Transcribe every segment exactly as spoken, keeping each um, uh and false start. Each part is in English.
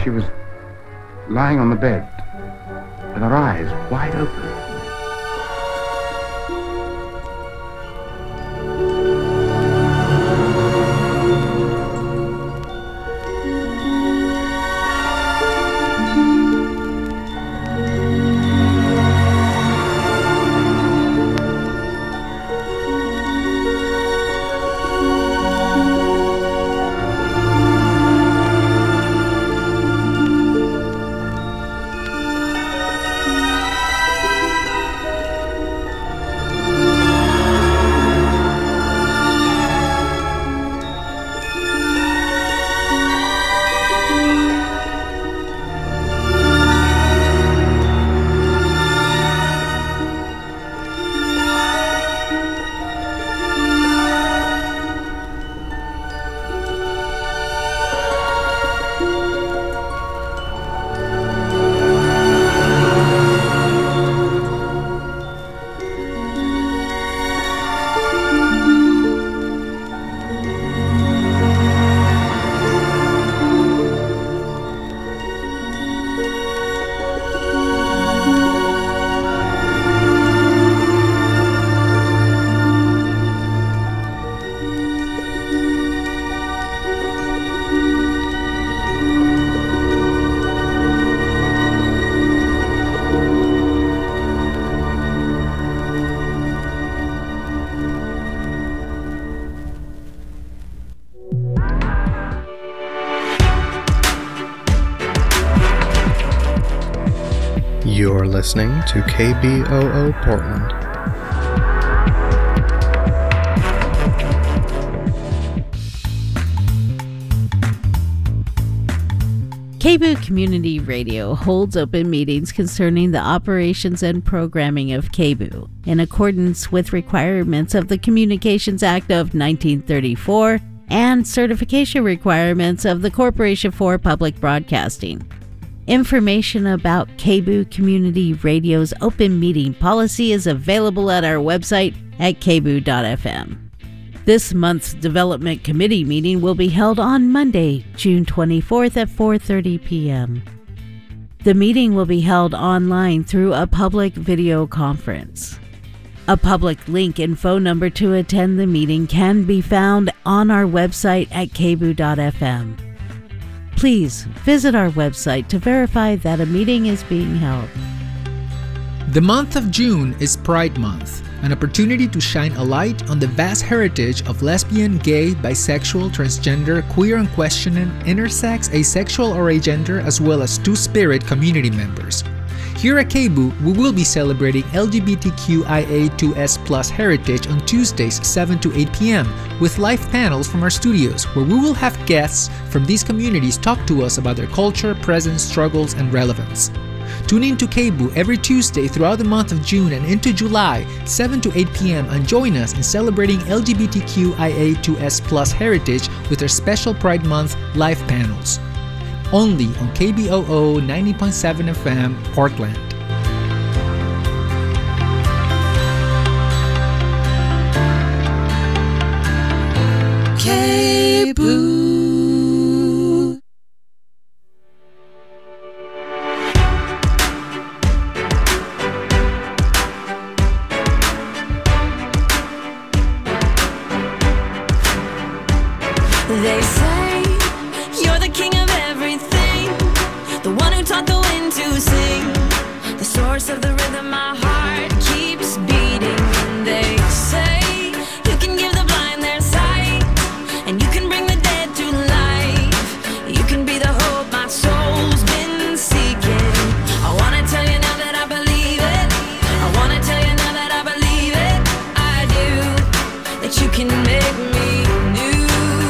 She was lying on the bed with her eyes wide open. You're listening to K B O O Portland. K B O O Community Radio holds open meetings concerning the operations and programming of K B O O in accordance with requirements of the Communications Act of nineteen thirty-four and certification requirements of the Corporation for Public Broadcasting. Information about K B O O Community Radio's open meeting policy is available at our website at k b o dot f m. This month's Development Committee meeting will be held on Monday, June twenty-fourth at four thirty p.m. The meeting will be held online through a public video conference. A public link and phone number to attend the meeting can be found on our website at k b o dot f m. Please visit our website to verify that a meeting is being held. The month of June is Pride Month, an opportunity to shine a light on the vast heritage of lesbian, gay, bisexual, transgender, queer and questioning, intersex, asexual or agender, as well as two-spirit community members. Here at K B O O, we will be celebrating L G B T Q I A two S plus heritage on Tuesdays seven to eight p.m. with live panels from our studios where we will have guests from these communities talk to us about their culture, presence, struggles, and relevance. Tune in to K B O O every Tuesday throughout the month of June and into July, seven to eight p.m. and join us in celebrating L G B T Q I A two S plus heritage with our special Pride Month live panels. Only on K B O O ninety point seven F M, Portland. K B O O. They say you're the king of everything, the one who taught the wind to sing, the source of the rhythm my heart keeps beating. And they say you can give the blind their sight, and you can bring the dead to life. You can be the hope my soul's been seeking. I wanna tell you now that I believe it. I wanna tell you now that I believe it. I do, that you can make me new.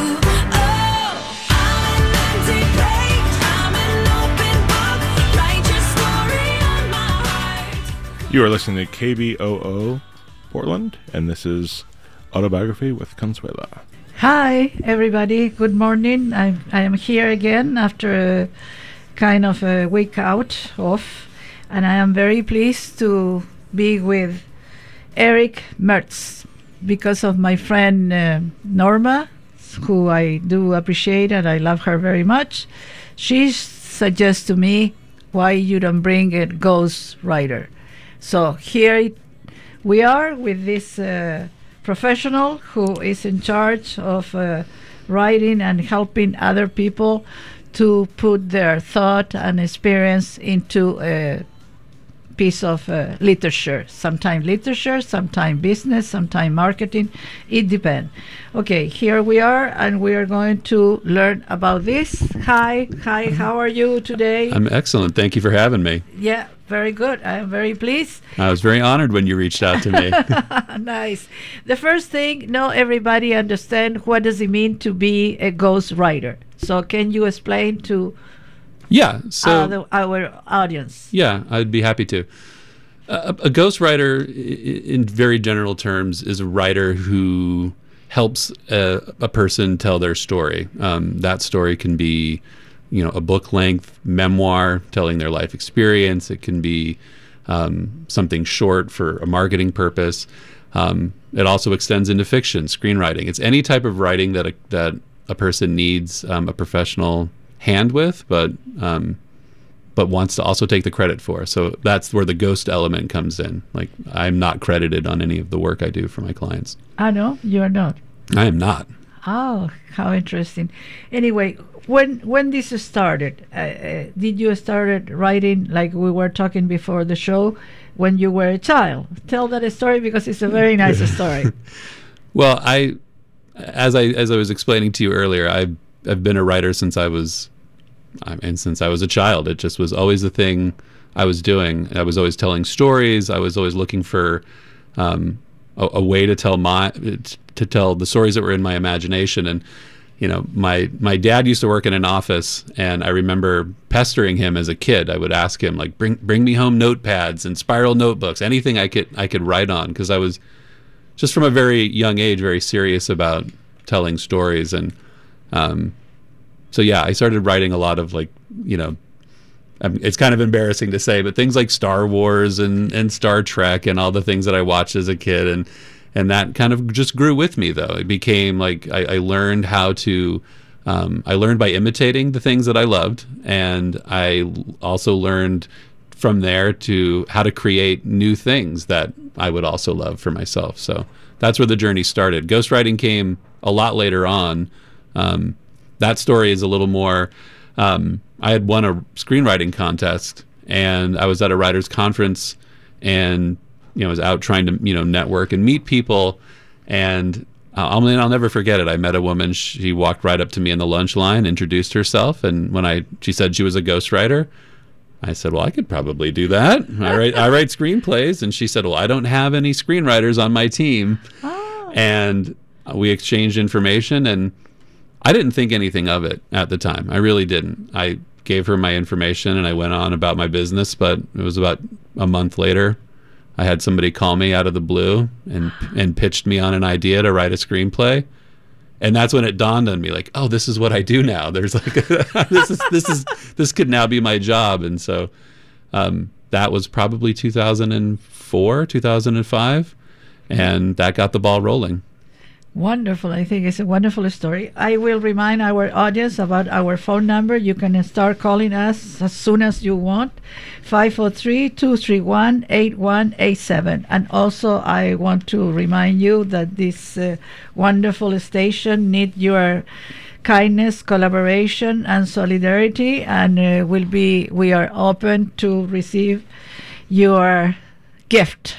You are listening to K B O O Portland, and this is Autobiography with Consuela. Hi, everybody. Good morning. I, I am here again after a kind of a week out off, and I am very pleased to be with Eric Mertz because of my friend uh, Norma, who I do appreciate and I love her very much. She's suggest to me why you don't bring a ghost writer. So here it, we are with this uh, professional who is in charge of uh, writing and helping other people to put their thought and experience into a piece of uh, literature. Sometimes literature, sometimes business, sometimes marketing. It depends. Okay, here we are, and we are going to learn about this. Hi, hi, how are you today? I'm excellent. Thank you for having me. Yeah, very good. I am very pleased. I was very honored when you reached out to me. Nice. The first thing, no, everybody understand what does it mean to be a ghost writer. So can you explain to Yeah, so uh, the, our audience? Yeah, I'd be happy to. A, a ghostwriter, i- in very general terms, is a writer who helps a, a person tell their story. Um, that story can be, you know, a book-length memoir telling their life experience. It can be um, something short for a marketing purpose. Um, it also extends into fiction, screenwriting. It's any type of writing that a, that a person needs um, a professional hand with, but um, but wants to also take the credit for. So that's where the ghost element comes in. Like, I'm not credited on any of the work I do for my clients. Ah, no, you are not. I am not. Oh, how interesting. Anyway, when when this started, uh, uh, did you started writing like we were talking before the show when you were a child? Tell that story because it's a very nice story. Well, I, as I as I was explaining to you earlier, I've I've been a writer since I was, I mean, since I was a child. It just was always the thing I was doing. I was always telling stories. I was always looking for um, a, a way to tell my to tell the stories that were in my imagination. And you know, my my dad used to work in an office, and I remember pestering him as a kid. I would ask him, like, bring bring me home notepads and spiral notebooks, anything I could I could write on, because I was just from a very young age very serious about telling stories. And um, so yeah, I started writing a lot of, like, you know, um, it's kind of embarrassing to say, but things like Star Wars and, and Star Trek and all the things that I watched as a kid. And and that kind of just grew with me, though. It became like I, I learned how to, um, I learned by imitating the things that I loved. And I also learned from there to how to create new things that I would also love for myself. So that's where the journey started. Ghostwriting came a lot later on. Um, that story is a little more, um, I had won a screenwriting contest, and I was at a writer's conference, and you know, I was out trying to, you know, network and meet people. And uh, I mean, I'll never forget it. I met a woman. She walked right up to me in the lunch line, introduced herself, and when I she said she was a ghostwriter, I said, well, I could probably do that. I write I write screenplays. And she said, well, I don't have any screenwriters on my team. Oh. And we exchanged information, and I didn't think anything of it at the time. I really didn't. I gave her my information, and I went on about my business. But it was about a month later, I had somebody call me out of the blue and and pitched me on an idea to write a screenplay. And that's when it dawned on me, like, oh, this is what I do now. There's like, this is this is this could now be my job. And so um, that was probably two thousand four, two thousand five, and that got the ball rolling. Wonderful. I think it's a wonderful story. I will remind our audience about our phone number. You can start calling us as soon as you want. five four three, two three one, eight one eight seven. And also, I want to remind you that this uh, wonderful station needs your kindness, collaboration, and solidarity. And uh, will be we are open to receive your gift.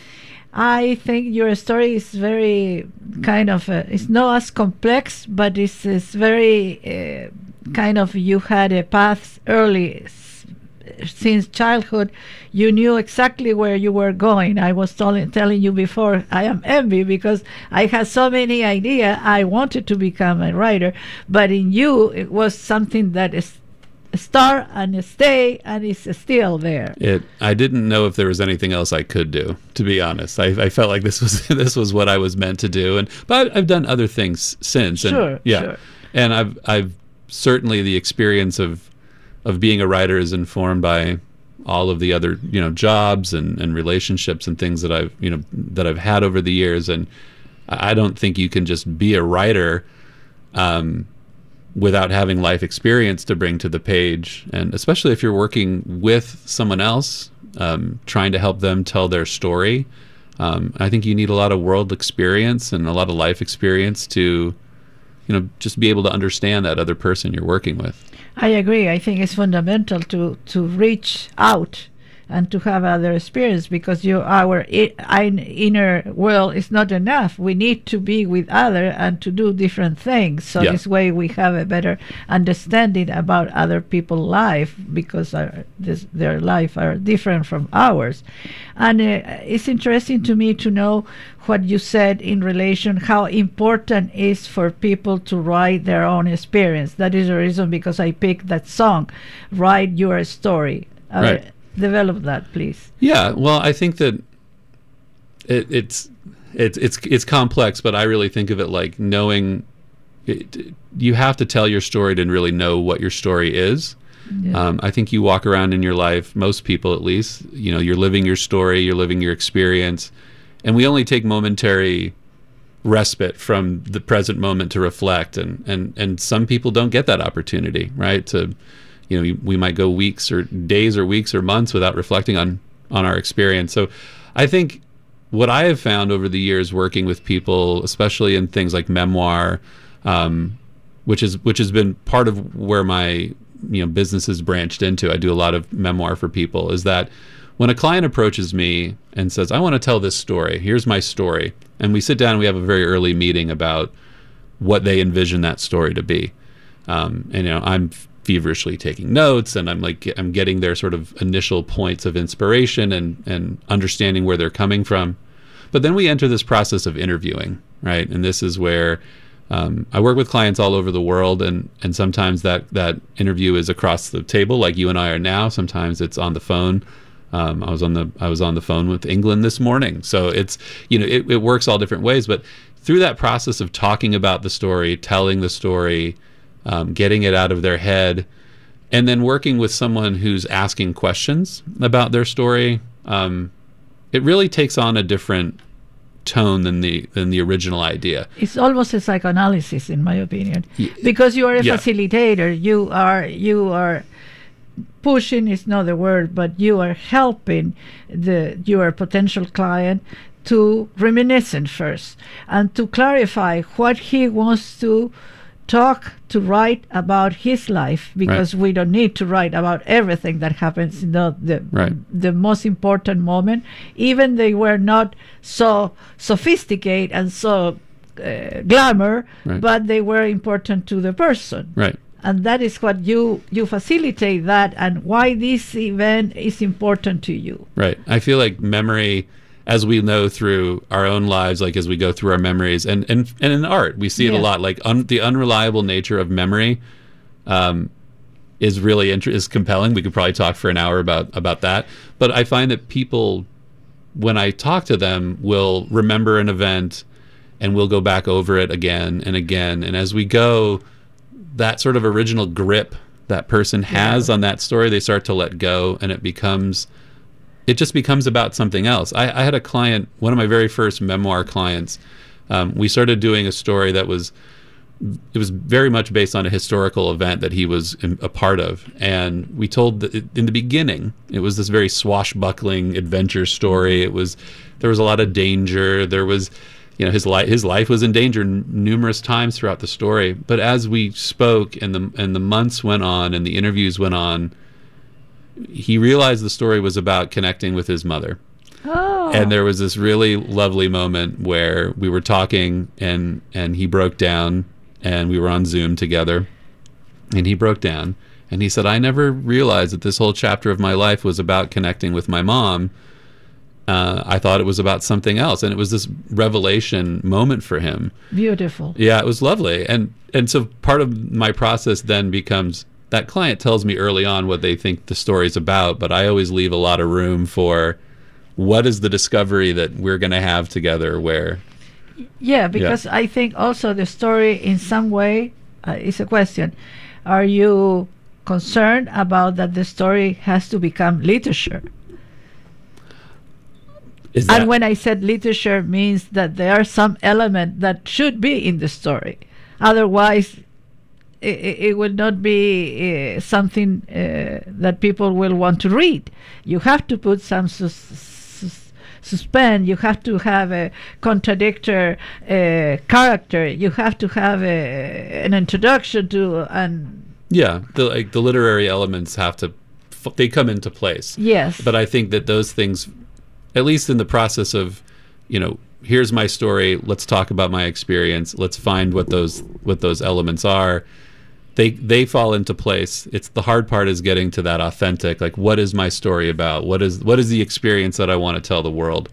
I think your story is very kind of, uh, it's not as complex, but it's, it's very uh, kind of, you had a path early, s- since childhood. You knew exactly where you were going. I was telling telling you before, I am envy because I had so many ideas. I wanted to become a writer, but in you, it was something that is start and stay, and it's still there. It. I didn't know if there was anything else I could do, to be honest. I, I felt like this was this was what I was meant to do, and but I've done other things since. And, sure, yeah, sure. And I've I've certainly the experience of of being a writer is informed by all of the other, you know, jobs and, and relationships and things that I've you know that I've had over the years. And I don't think you can just be a writer Um, without having life experience to bring to the page. And especially if you're working with someone else, um, trying to help them tell their story, um, I think you need a lot of world experience and a lot of life experience to, you know, just be able to understand that other person you're working with. I agree. I think it's fundamental to, to reach out and to have other experience, because you, our I, I, inner world is not enough. We need to be with other and to do different things. So Yeah. this way we have a better understanding about other people's life, because our, this, their life are different from ours. And uh, it's interesting to me to know what you said in relation how important is for people to write their own experience. That is the reason because I picked that song, Write Your Story. Uh, Right. Develop that, please. Yeah, well, I think that it, it's it's it's it's complex, but I really think of it like knowing. It, you have to tell your story to really know what your story is. Yeah. Um, I think you walk around in your life, most people at least, you know, you're living your story, you're living your experience, and we only take momentary respite from the present moment to reflect, and and and some people don't get that opportunity, right? To You know, we might go weeks or days or weeks or months without reflecting on, on our experience. So I think what I have found over the years working with people, especially in things like memoir, um, which is which has been part of where my you know business has branched into. I do a lot of memoir for people, is that when a client approaches me and says, I want to tell this story, here's my story, and we sit down and we have a very early meeting about what they envision that story to be. Um, and, you know, I'm feverishly taking notes, and I'm like I'm getting their sort of initial points of inspiration and and understanding where they're coming from. But then we enter this process of interviewing, right? And this is where um, I work with clients all over the world, and and sometimes that that interview is across the table, like you and I are now. Sometimes it's on the phone. Um, I was on the I was on the phone with England this morning, so it's you know it, it works all different ways. But through that process of talking about the story, telling the story, Um, getting it out of their head, and then working with someone who's asking questions about their story, um, it really takes on a different tone than the than the original idea. It's almost a psychoanalysis, in my opinion, Y- because you are a yeah. facilitator. You are you are pushing is not the word, but you are helping the your potential client to reminiscent first and to clarify what he wants to talk to write about his life, because Right. we don't need to write about everything that happens in the the, Right. the most important moment, even they were not so sophisticated and so uh, glamour, Right. but they were important to the person. Right. And that is what you you facilitate that, and why this event is important to you. Right. I feel like memory, as we know through our own lives, like as we go through our memories, and and, and in art, we see it Yeah. a lot, like un, the unreliable nature of memory um, is really inter- is compelling. We could probably talk for an hour about, about that. But I find that people, when I talk to them, will remember an event and we'll go back over it again and again. And as we go, that sort of original grip that person has on that story, they start to let go, and it becomes... it just becomes about something else. I, I had a client, one of my very first memoir clients. Um, we started doing a story that was, it was very much based on a historical event that he was in, a part of. And we told, the, in the beginning, it was this very swashbuckling adventure story. It was, there was a lot of danger. There was, you know, his life, his life was in danger n- numerous times throughout the story. But as we spoke and the, and the months went on and the interviews went on, he realized the story was about connecting with his mother. Oh. And there was this really lovely moment where we were talking, and and he broke down, and we were on Zoom together, and he broke down, and he said, I never realized that this whole chapter of my life was about connecting with my mom. Uh, I thought it was about something else. And it was this revelation moment for him. Beautiful. Yeah, it was lovely. And and so part of my process then becomes, that client tells me early on what they think the story's about, but I always leave a lot of room for what is the discovery that we're going to have together where... Yeah, because yeah. I think also the story in some way uh, is a question. Are you concerned about that the story has to become literature? Is that, and when I said literature means that there are some element that should be in the story. Otherwise, it, it will not be uh, something uh, that people will want to read. You have to put some sus- sus- suspense. You have to have a contradictor uh, character. You have to have a, an introduction to and. Yeah, the like the literary elements have to f- they come into place. Yes. But I think that those things, at least in the process of, you know, here's my story, let's talk about my experience, let's find what those what those elements are. They they fall into place. It's the hard part is getting to that authentic, like what is my story about? What is what is the experience that I want to tell the world?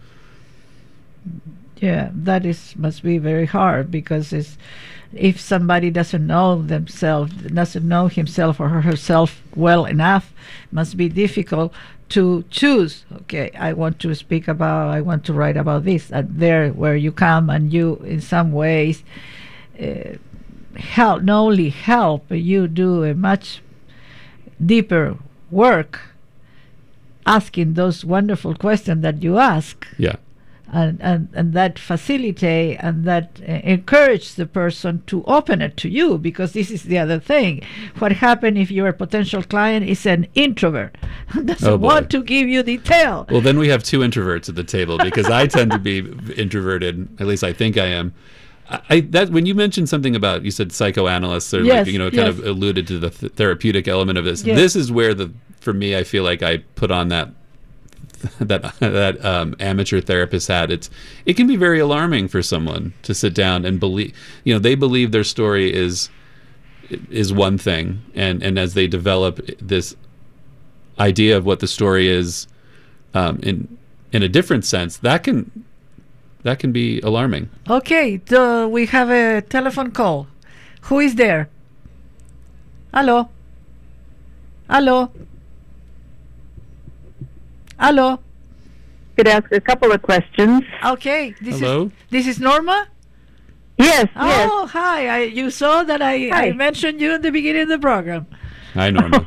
Yeah, that is must be very hard because it's if somebody doesn't know themselves, doesn't know himself or herself well enough, must be difficult to choose. Okay, I want to speak about, I want to write about this. And there, where you come and you, in some ways, uh, help, not only help, but you do a much deeper work, asking those wonderful questions that you ask. Yeah. And, and and that facilitate and that uh, encourage the person to open it to you, because this is the other thing. What happens if your potential client is an introvert, doesn't Oh, boy. want to give you detail? Well, then we have two introverts at the table because I tend to be introverted. At least I think I am. I, I that when you mentioned something about, you said psychoanalysts, or Yes, like, you know, kind yes. of alluded to the th- therapeutic element of this. Yes. This is where the for me, I feel like I put on that that that um, amateur therapist hat. It's it can be very alarming for someone to sit down and believe. You know, they believe their story is is one thing, and and as they develop this idea of what the story is um, in in a different sense, that can that can be alarming. Okay, so we have a telephone call. Who is there? Hello? Hello? Hello? Could ask a couple of questions. Okay, this Hello? is this is Norma? Yes, yes. Oh, hi. I, you saw that I, I Hi. mentioned you in the beginning of the program. Hi, Norma.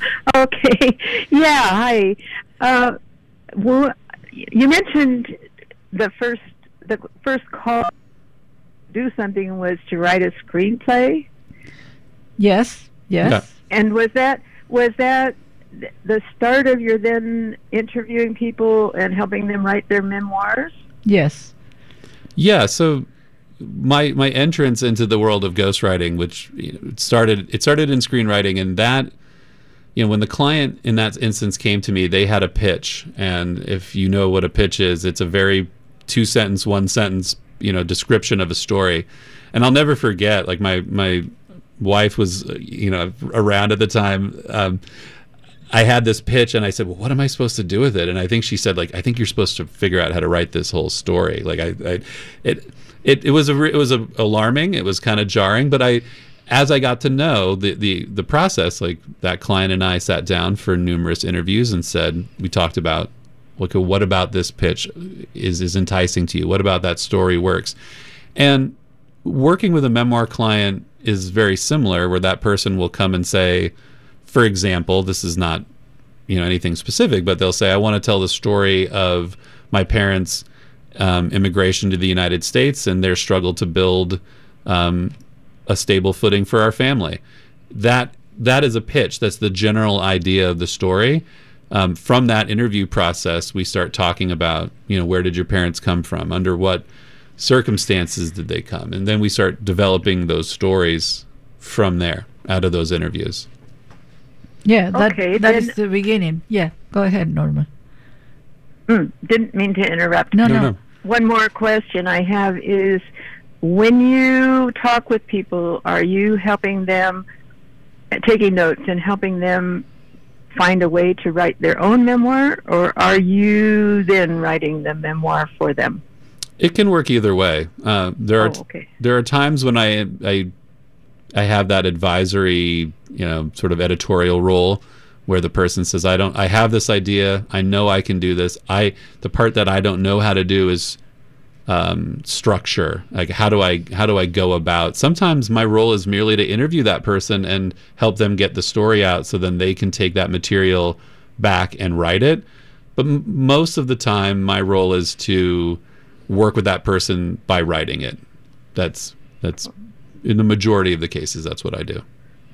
Okay. Yeah, hi. Uh, well, you mentioned the first the first call to do something was to write a screenplay. Yes, yes. Yeah. And was that was that th- the start of your then interviewing people and helping them write their memoirs? Yes. Yeah, so my my entrance into the world of ghostwriting, which you know, it started it started in screenwriting, and that, you know, when the client in that instance came to me, they had a pitch, and if you know what a pitch is, it's a very two sentence, one sentence, you know, description of a story. And I'll never forget, like my my wife was, uh, you know, around at the time. Um, I had this pitch, and I said, well, what am I supposed to do with it? And I think she said, like, I think you're supposed to figure out how to write this whole story. Like, I, I it, it, it was a, it was a, alarming. It was kind of jarring, but I, as I got to know the, the, the process, like that client and I sat down for numerous interviews and said, we talked about, look, what about this pitch is, is enticing to you? What about that story works? And working with a memoir client is very similar, where that person will come and say, for example, this is not, you know, anything specific, but they'll say, I want to tell the story of my parents' um, immigration to the United States and their struggle to build um, a stable footing for our family. That that is a pitch. That's the general idea of the story. Um, from that interview process, we start talking about, you know, where did your parents come from? Under what circumstances did they come? And then we start developing those stories from there, out of those interviews. Yeah, that, Okay, that then- is the beginning. Yeah, go ahead, Norma. Mm, didn't mean to interrupt. No, No, no. no. One more question I have is, when you talk with people, are you helping them, uh, taking notes and helping them find a way to write their own memoir, or are you then writing the memoir for them? It can work either way. Uh, there are Oh, okay. there are times when I I I have that advisory, you know, sort of editorial role, where the person says, I don't I have this idea, I know I can do this. I the part that I don't know how to do is um, structure. Like how do I how do I go about? Sometimes my role is merely to interview that person and help them get the story out, so then they can take that material back and write it. But m- most of the time, my role is to work with that person by writing it. That's that's in the majority of the cases, that's what I do.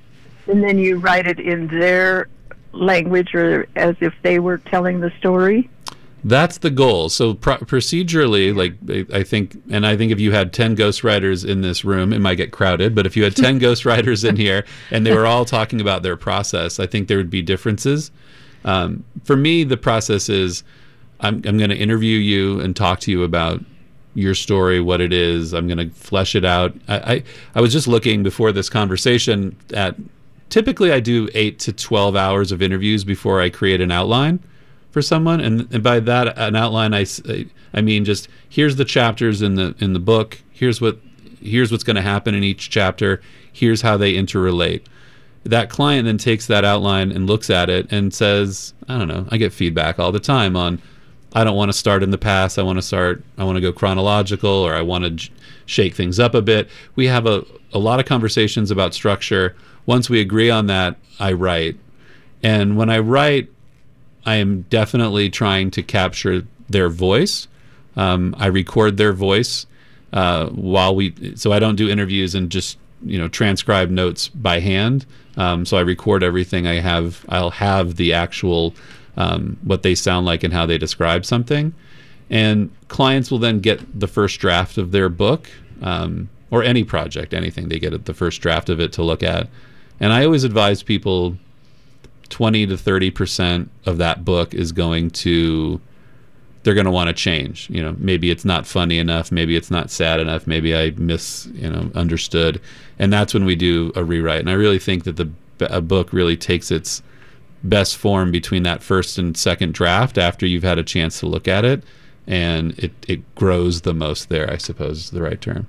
And then you write it in their language or as if they were telling the story? That's the goal. So pro- procedurally, like I think, and I think if you had ten ghostwriters in this room, it might get crowded, but if you had ten ghostwriters in here and they were all talking about their process, I think there would be differences. Um, for me, the process is I'm, I'm going to interview you and talk to you about your story, what it is. I'm going to flesh it out. I, I, I was just looking before this conversation at, typically I do eight to twelve hours of interviews before I create an outline for someone, and, and by that an outline I, I mean just here's the chapters in the in the book, here's what here's what's going to happen in each chapter, here's how they interrelate. That client then takes that outline and looks at it and says, I don't know, I get feedback all the time on, I don't want to start in the past, I want to start I want to go chronological, or I want to j- shake things up a bit. We have a, a lot of conversations about structure. Once we agree on that, I write. And when I write, I am definitely trying to capture their voice. Um, I record their voice uh, while we, so I don't do interviews and just, you know, transcribe notes by hand. Um, so I record everything. I have, I'll have the actual, um, what they sound like and how they describe something. And clients will then get the first draft of their book, um, or any project, anything. They get the first draft of it to look at. And I always advise people twenty to thirty percent of that book is going to, they're going to want to change. You know, maybe it's not funny enough, maybe it's not sad enough, maybe I mis, you know, understood. And that's when we do a rewrite. And I really think that the a book really takes its best form between that first and second draft after you've had a chance to look at it, and it, it grows the most there, I suppose is the right term.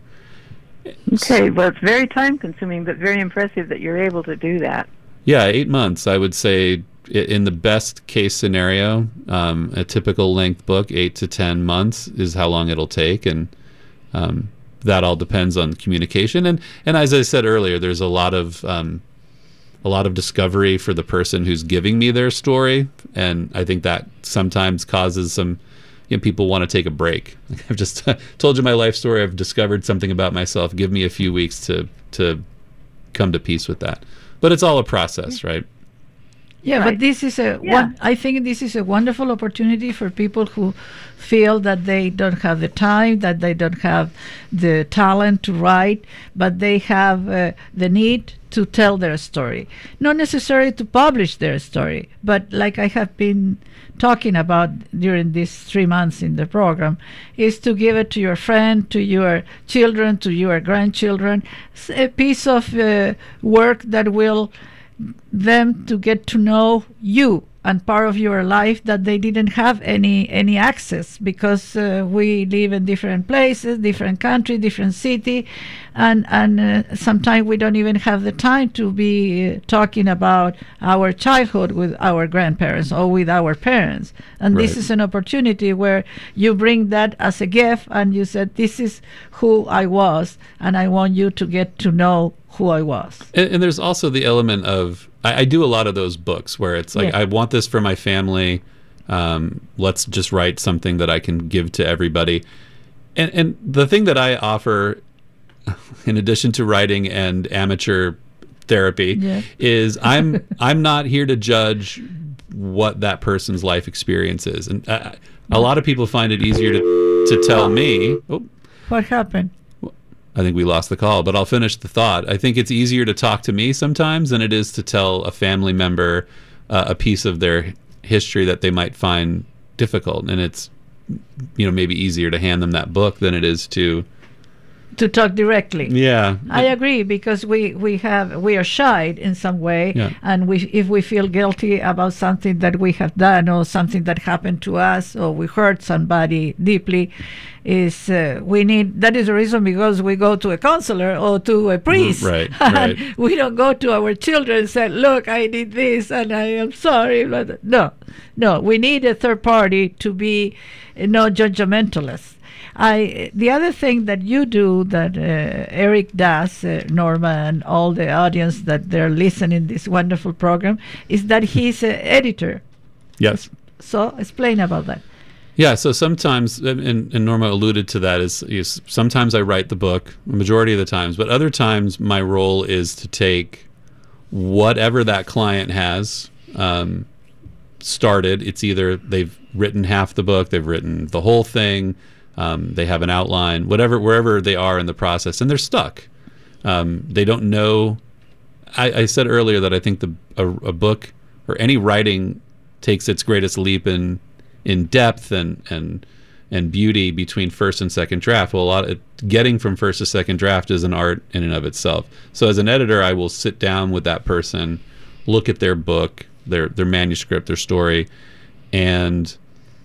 Okay, well, it's very time consuming, but very impressive that you're able to do that. Yeah, eight months, I would say, in the best case scenario, um, a typical length book, eight to ten months is how long it'll take. And um, that all depends on communication. And, and as I said earlier, there's a lot of um, a lot of discovery for the person who's giving me their story. And I think that sometimes causes some, you know, people want to take a break. Like, I've just told you my life story. I've discovered something about myself. Give me a few weeks to to come to peace with that. But it's all a process, right? Yeah, Right. but this is a Yeah. one. I think this is a wonderful opportunity for people who feel that they don't have the time, that they don't have the talent to write, but they have uh, the need to tell their story. Not necessarily to publish their story, but like I have been talking about during these three months in the program, is to give it to your friend, to your children, to your grandchildren, s- a piece of uh, work that will them to get to know you and part of your life that they didn't have any any access, because uh, we live in different places, different country, different city, and and uh, sometimes we don't even have the time to be uh, talking about our childhood with our grandparents or with our parents. And this Right. is an opportunity where you bring that as a gift, and you said, this is who I was, and I want you to get to know who I was. And, and there's also the element of, I, I do a lot of those books where it's like, Yeah. I want this for my family. Um, let's just write something that I can give to everybody. And, and the thing that I offer, in addition to writing and amateur therapy, Yeah. is I'm I'm not here to judge what that person's life experience is. And uh, a lot of people find it easier to to tell me. Oh, What happened? I think we lost the call, but I'll finish the thought. I think it's easier to talk to me sometimes than it is to tell a family member uh, a piece of their history that they might find difficult. And it's, you know, maybe easier to hand them that book than it is to, To talk directly. yeah. I agree, because we, we have we are shy in some way, Yeah. and we if we feel guilty about something that we have done or something that happened to us or we hurt somebody deeply, is uh, we need that is the reason because we go to a counselor or to a priest. right, And right. we don't go to our children and say, look, I did this and I am sorry. But no, no, we need a third party to be uh, no judgmentalist. I the other thing that you do that uh, Eric does, uh, Norma, and all the audience that they're listening this wonderful program, is that he's an editor. Yes. So explain about that. Yeah, so sometimes, and, and Norma alluded to that, is, is sometimes I write the book, a majority of the times, but other times my role is to take whatever that client has um, started. It's either they've written half the book, they've written the whole thing, um, they have an outline, whatever, wherever they are in the process, and they're stuck. Um, they don't know. I, I said earlier that I think the a, a book or any writing takes its greatest leap in in depth and and and beauty between first and second draft. Well, a lot of getting from first to second draft is an art in and of itself. So as an editor, I will sit down with that person, look at their book, their their manuscript, their story, and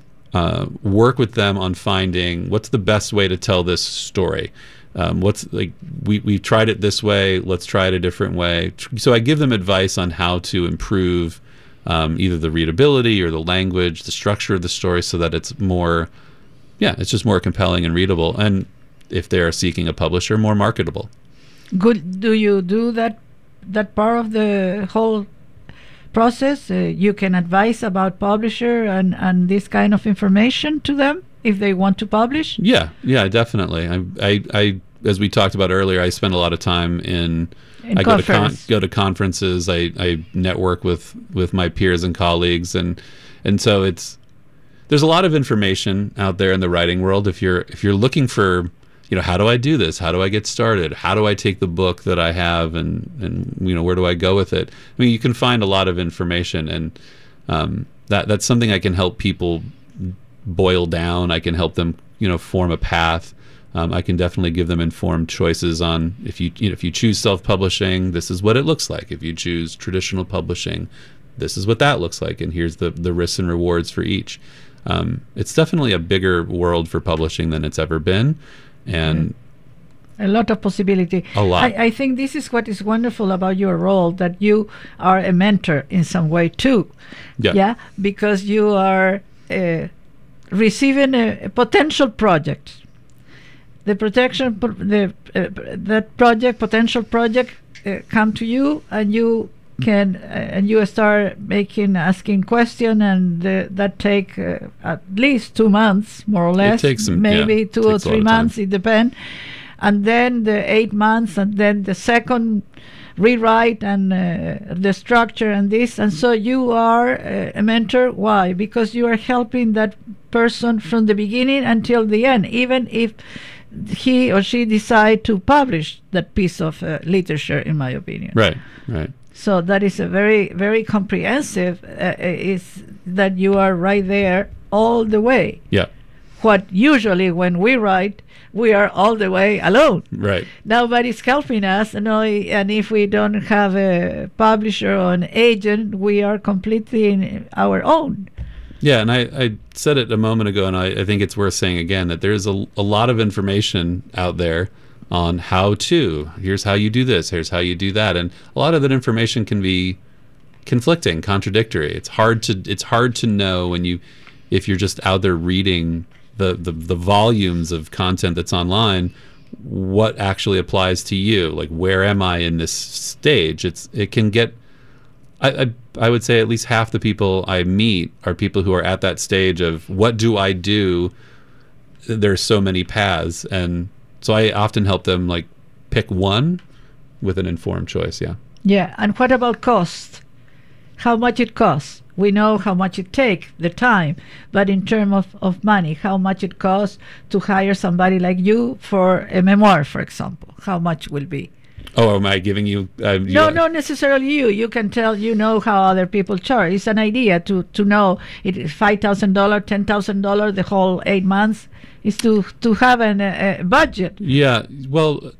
uh, work with them on finding what's the best way to tell this story. Um, what's like we we tried it this way. Let's try it a different way. So I give them advice on how to improve um, either the readability or the language, the structure of the story, so that it's more, yeah, it's just more compelling and readable. And if they are seeking a publisher, more marketable. Good. Do you do that that part of the whole process? Uh, you can advise about publisher and and this kind of information to them if they want to publish. Yeah, yeah, definitely. I, I, I as we talked about earlier, I spend a lot of time in. In I go to con- conference. go to conferences. I, I network with, with my peers and colleagues, and and so it's there's a lot of information out there in the writing world. If you're if you're looking for, you know, how do I do this? How do I get started? How do I take the book that I have and and you know, where do I go with it? I mean, you can find a lot of information, and um, that that's something I can help people boil down. I can help them, you know, form a path. Um, I can definitely give them informed choices on if you, you know, if you choose self-publishing, this is what it looks like. If you choose traditional publishing, this is what that looks like, and here's the the risks and rewards for each. Um, it's definitely a bigger world for publishing than it's ever been, and a lot of possibility. A lot. I, I think this is what is wonderful about your role, that you are a mentor in some way too. Yeah. Yeah, because you are uh, receiving a, a potential project. The protection, the uh, that project, potential project, uh, come to you, and you can, uh, and you start making, asking question, and uh, that take uh, at least two months, more or less. takes some- maybe yeah, two or takes a lot three of time. months. It depends, and then the eight months, and then the second rewrite and uh, the structure and this, and so you are uh, a mentor. Why? Because you are helping that person from the beginning until the end, even if he or she decide to publish that piece of uh, literature, in my opinion. right, right. So that is a very, very comprehensive, uh, is that you are right there all the way. Yeah, What usually when we write, we are all the way alone. right. Nobody's helping us, and, only, and if we don't have a publisher or an agent, we are completely in our own. Yeah, and I, I said it a moment ago, and I, I think it's worth saying again that there's a, a lot of information out there on how to. Here's how you do this. Here's how you do that, and a lot of that information can be conflicting, contradictory. It's hard to it's hard to know when you if you're just out there reading the the, the volumes of content that's online, what actually applies to you. Like, where am I in this stage? It's it can get. I, I I would say at least half the people I meet are people who are at that stage of what do I do? There's so many paths, and so I often help them like pick one with an informed choice. Yeah. Yeah, and what about cost? How much it costs? We know how much it takes, the time, but in terms of, of money, how much it costs to hire somebody like you for a memoir, for example? How much will be? Oh, am I giving you? Uh, you No, not necessarily you. You can tell, you know how other people charge. It's an idea to, to know it is five thousand dollars, ten thousand dollars, the whole eight months is to, to have an, a, a budget. Yeah. Well,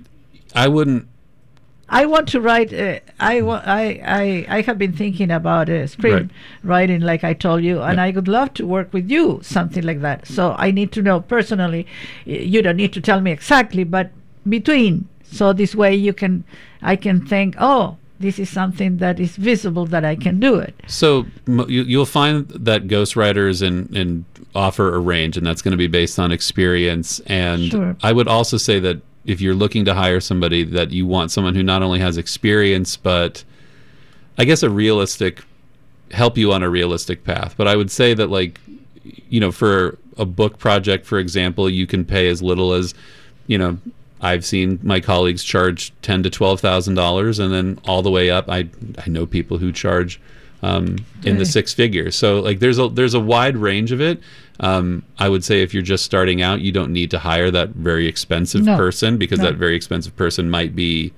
I wouldn't. I want to write. Uh, I, wa- I I I have been thinking about a screen writing, like I told you, and Yeah. I would love to work with you, something like that. So I need to know personally. y- You don't need to tell me exactly, but between. So this way you can, I can think, oh, this is something that is visible that I can do it. So m- you, you'll find that ghostwriters and and offer a range, and that's going to be based on experience. And Sure. I would also say that if you're looking to hire somebody, that you want someone who not only has experience, but I guess a realistic, help you on a realistic path. But I would say that, like, you know, for a book project, for example, you can pay as little as, you know, I've seen my colleagues charge ten to twelve thousand dollars, and then all the way up. I I know people who charge um, in the six figures. So like there's a there's a wide range of it. Um, I would say if you're just starting out, you don't need to hire that very expensive No. person, because No. that very expensive person might be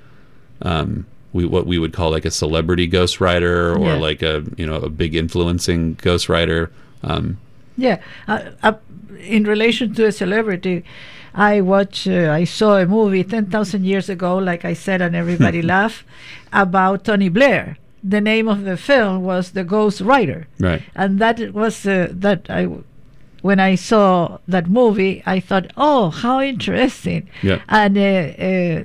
um, we what we would call like a celebrity ghostwriter, or Yeah. like a you know a big influencing ghostwriter. Um, Yeah, uh, uh, in relation to a celebrity, I watch. Uh, I saw a movie ten thousand years ago, like I said, and everybody laughed, about Tony Blair. The name of the film was The Ghost Rider, right. and that was uh, that I. When I saw that movie, I thought, "Oh, how interesting!" Yeah. And uh, uh,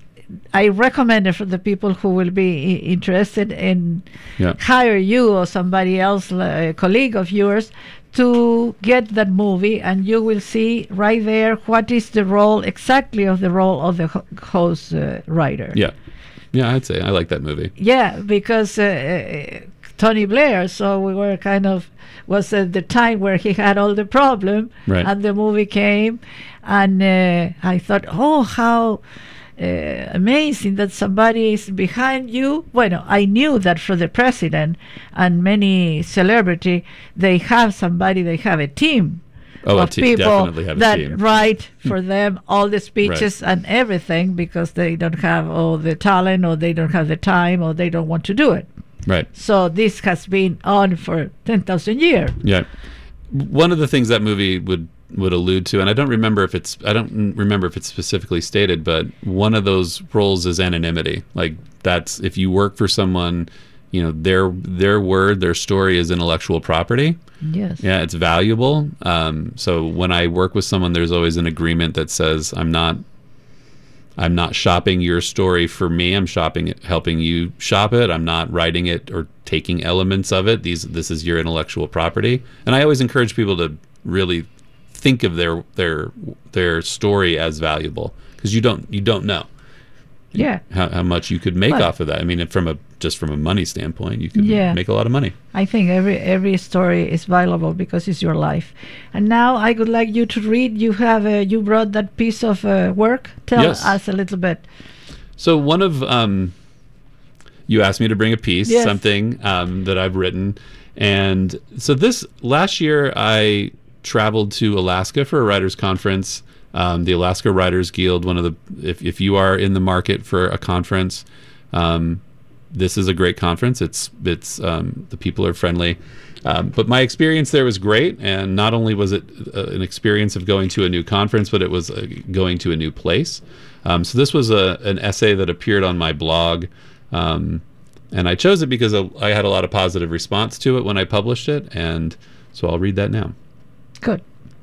I recommend it for the people who will be I- interested in Yeah. hire you or somebody else, a colleague of yours, to get that movie, and you will see right there what is the role exactly of the role of the ho- host uh, writer. Yeah. Yeah, I'd say I like that movie. Yeah, because uh, uh, Tony Blair, so we were kind of, was at the time where he had all the problem, Right. and the movie came, and uh, I thought, oh, how uh, amazing that somebody is behind you. Bueno, I knew that for the president and many celebrity, they have somebody, they have a team Oh, a of te- people definitely have a that team. write for them all the speeches and everything, because they don't have all the talent, or they don't have the time, or they don't want to do it. Right. So this has been on for ten thousand years. Yeah. One of the things that movie would would allude to, and I don't remember if it's I don't remember if it's specifically stated, but one of those roles is anonymity. Like that's if you work for someone, you know, their their word, their story is intellectual property. Yes. Yeah, it's valuable. Um, so when I work with someone, there's always an agreement that says I'm not I'm not shopping your story for me. I'm shopping it, helping you shop it. I'm not writing it or taking elements of it. These this is your intellectual property. And I always encourage people to really think of their their their story as valuable, because you don't you don't know Yeah. how, how much you could make Well- off of that. I mean, from a just from a money standpoint, you could Yeah. make a lot of money. I think every every story is valuable because it's your life. And now I would like you to read. You have uh, you brought that piece of uh, work. Tell Yes. us a little bit. So one of um, you asked me to bring a piece, Yes. something um, that I've written, and so this last year I traveled to Alaska for a writers' conference, um, the Alaska Writers Guild. One of the if if you are in the market for a conference, um, this is a great conference. It's it's um, the people are friendly. Um, but my experience there was great, and not only was it uh, an experience of going to a new conference, but it was uh, going to a new place. Um, so this was a, an essay that appeared on my blog, um, and I chose it because I, I had a lot of positive response to it when I published it, and so I'll read that now. Good.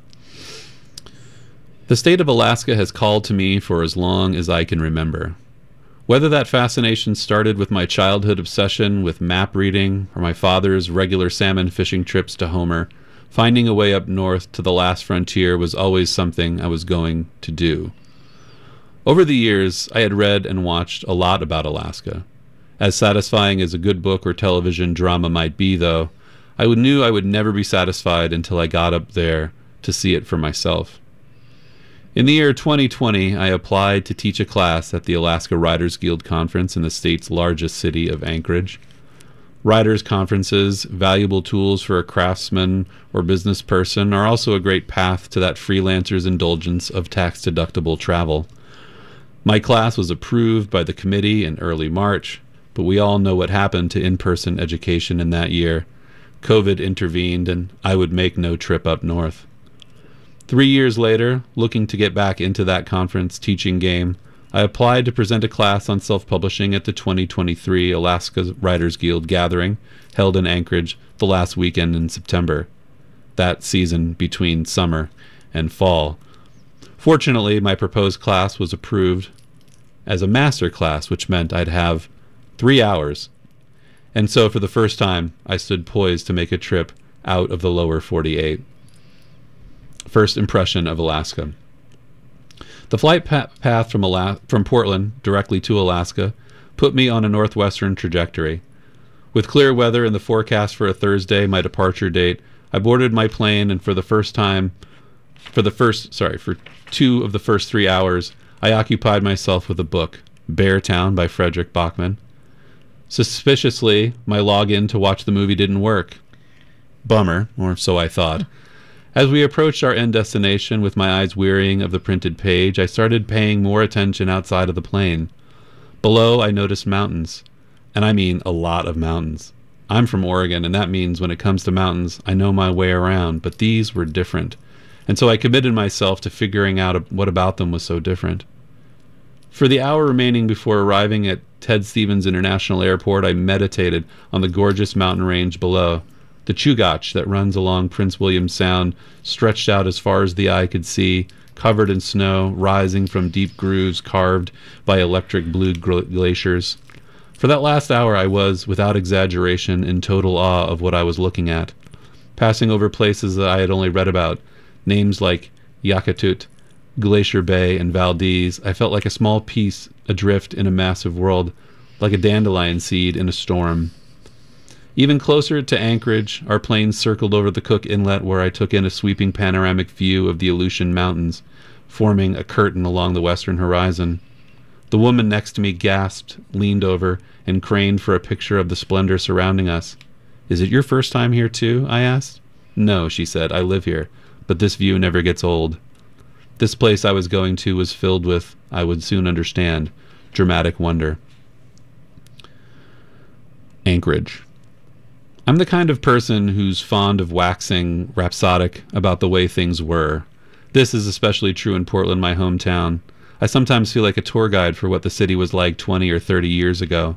The state of Alaska has called to me for as long as I can remember. Whether that fascination started with my childhood obsession with map reading or my father's regular salmon fishing trips to Homer, finding a way up north to the last frontier was always something I was going to do. Over the years, I had read and watched a lot about Alaska. As satisfying as a good book or television drama might be, though, I knew I would never be satisfied until I got up there to see it for myself. In the year twenty twenty, I applied to teach a class at the Alaska Writers Guild Conference in the state's largest city of Anchorage. Writers' conferences, valuable tools for a craftsman or business person, are also a great path to that freelancer's indulgence of tax-deductible travel. My class was approved by the committee in early March, but we all know what happened to in-person education in that year. COVID intervened, and I would make no trip up north. Three years later, looking to get back into that conference teaching game, I applied to present a class on self-publishing at the twenty twenty-three Alaska Writers Guild gathering held in Anchorage the last weekend in September, that season between summer and fall. Fortunately, my proposed class was approved as a master class, which meant I'd have three hours. And so for the first time, I stood poised to make a trip out of the lower forty-eight. First impression of Alaska. The flight pa- path from, Ala- from Portland directly to Alaska put me on a northwestern trajectory. With clear weather and the forecast for a Thursday, my departure date, I boarded my plane, and for the first time, for the first, sorry, for two of the first three hours, I occupied myself with a book, Beartown by Frederick Bachman. Suspiciously, my login to watch the movie didn't work. Bummer, or so I thought. As we approached our end destination, with my eyes wearying of the printed page, I started paying more attention outside of the plane. Below, I noticed mountains. And I mean a lot of mountains. I'm from Oregon, and that means when it comes to mountains, I know my way around, but these were different. And so I committed myself to figuring out what about them was so different. For the hour remaining before arriving at Ted Stevens International Airport, I meditated on the gorgeous mountain range below. The Chugach that runs along Prince William Sound stretched out as far as the eye could see, covered in snow, rising from deep grooves carved by electric blue glaciers. For that last hour I was, without exaggeration, in total awe of what I was looking at. Passing over places that I had only read about, names like Yakutut, Glacier Bay, and Valdez, I felt like a small piece adrift in a massive world, like a dandelion seed in a storm. Even closer to Anchorage, our plane circled over the Cook Inlet, where I took in a sweeping panoramic view of the Aleutian Mountains, forming a curtain along the western horizon. The woman next to me gasped, leaned over, and craned for a picture of the splendor surrounding us. "Is it your first time here too?" I asked. "No," she said, "I live here, but this view never gets old." This place I was going to was filled with, I would soon understand, dramatic wonder. Anchorage. I'm the kind of person who's fond of waxing rhapsodic about the way things were. This is especially true in Portland, my hometown. I sometimes feel like a tour guide for what the city was like twenty or thirty years ago.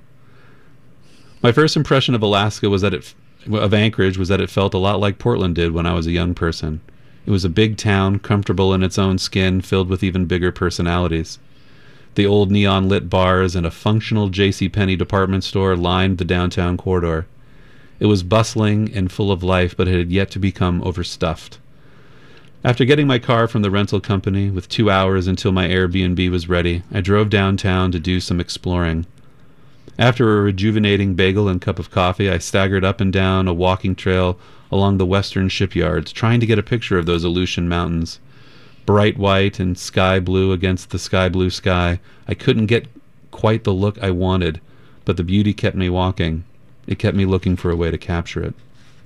My first impression of Alaska was that it, of Anchorage was that it felt a lot like Portland did when I was a young person. It was a big town, comfortable in its own skin, filled with even bigger personalities. The old neon-lit bars and a functional JCPenney department store lined the downtown corridor. It was bustling and full of life, but it had yet to become overstuffed. After getting my car from the rental company, with two hours until my Airbnb was ready, I drove downtown to do some exploring. After a rejuvenating bagel and cup of coffee, I staggered up and down a walking trail along the western shipyards, trying to get a picture of those Aleutian Mountains. Bright white and sky blue against the sky blue sky, I couldn't get quite the look I wanted, but the beauty kept me walking. It kept me looking for a way to capture it.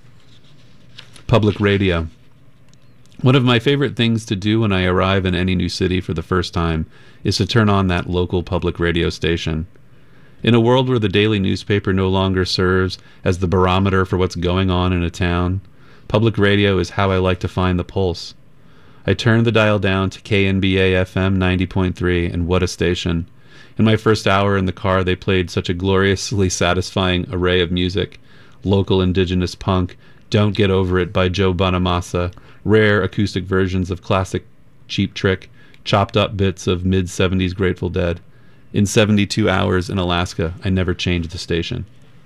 Public radio. One of my favorite things to do when I arrive in any new city for the first time is to turn on that local public radio station. In a world where the daily newspaper no longer serves as the barometer for what's going on in a town, public radio is how I like to find the pulse. I turned the dial down to K N B A F M ninety point three, and what a station. In my first hour in the car, they played such a gloriously satisfying array of music. Local indigenous punk, Don't Get Over It by Joe Bonamassa, rare acoustic versions of classic Cheap Trick, chopped up bits of mid-seventies Grateful Dead. In seventy-two hours in Alaska, I never changed the station.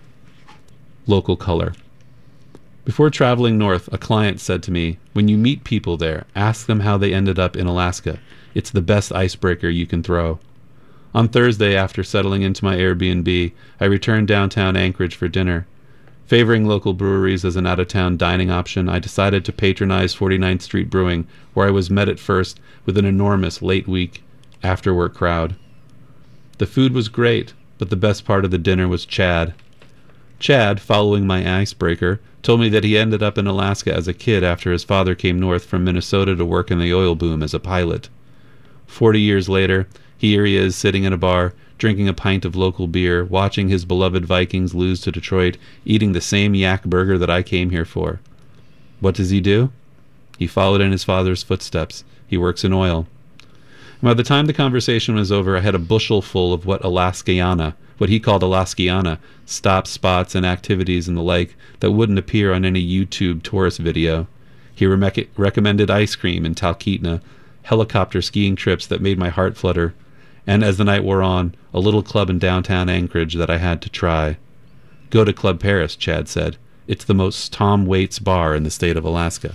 Local color. Before traveling north, a client said to me, "When you meet people there, ask them how they ended up in Alaska. It's the best icebreaker you can throw." On Thursday, after settling into my Airbnb, I returned downtown Anchorage for dinner. Favoring local breweries as an out-of-town dining option, I decided to patronize forty-ninth Street Brewing, where I was met at first with an enormous late-week, after-work crowd. The food was great, but the best part of the dinner was Chad. Chad, following my icebreaker, told me that he ended up in Alaska as a kid after his father came north from Minnesota to work in the oil boom as a pilot. Forty years later, here he is sitting in a bar, drinking a pint of local beer, watching his beloved Vikings lose to Detroit, eating the same yak burger that I came here for. What does he do? He followed in his father's footsteps. He works in oil. By the time the conversation was over, I had a bushel full of what Alaskiana, what he called Alaskiana, stops, spots, and activities and the like that wouldn't appear on any YouTube tourist video. He re- recommended ice cream in Talkeetna, helicopter skiing trips that made my heart flutter, and as the night wore on, a little club in downtown Anchorage that I had to try. Go to Club Paris, Chad said. It's the most Tom Waits bar in the state of Alaska.